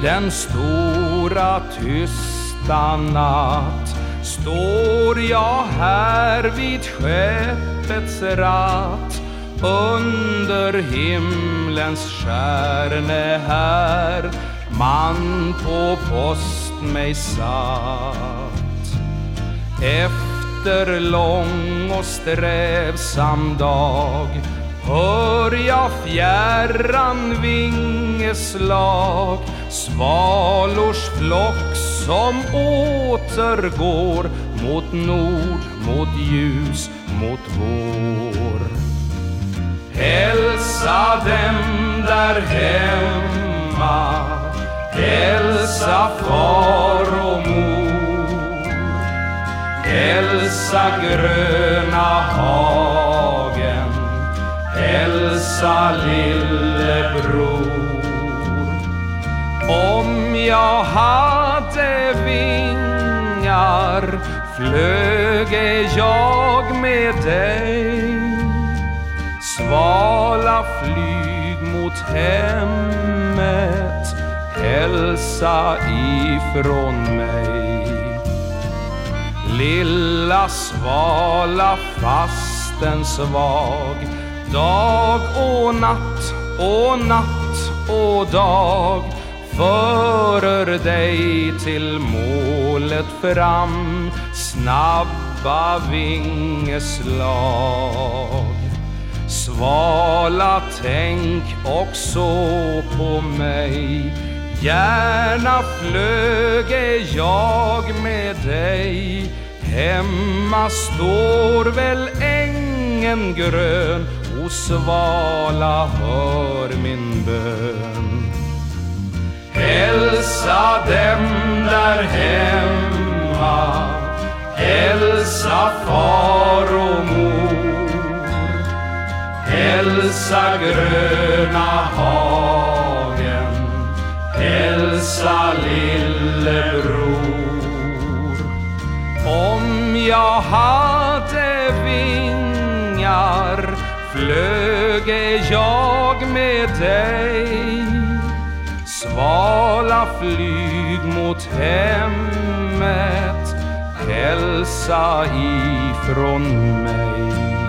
den stora tysta natt står jag här vid skeppets ratt, under himlens stjärne här man på post mig satt. Efter lång och strävsam dag hör jag fjärran vingeslag, svalors flock som återgår mot nord, mot ljus, mot vår. Hälsa dem där hemma, hälsa far och mor, hälsa gröna hagen, hälsa lillebror. Om jag hade vingar flöge jag med dig, svala flyg mot hemmet, hälsa ifrån mig. Lilla svala fasten svag, dag och natt och natt och dag, förer dig till målet fram, snabba vingeslag. Svala, tänk också på mig, gärna flöge jag med dig. Hemma står väl ängen grön, och svala, hör min bön. Hälsa dem där hemma, hälsa far och mor, hälsa gröna hagen, hälsa lillebror. Om jag hade vingar flöge jag med dig, svala flyg mot hemmet, hälsa ifrån mig.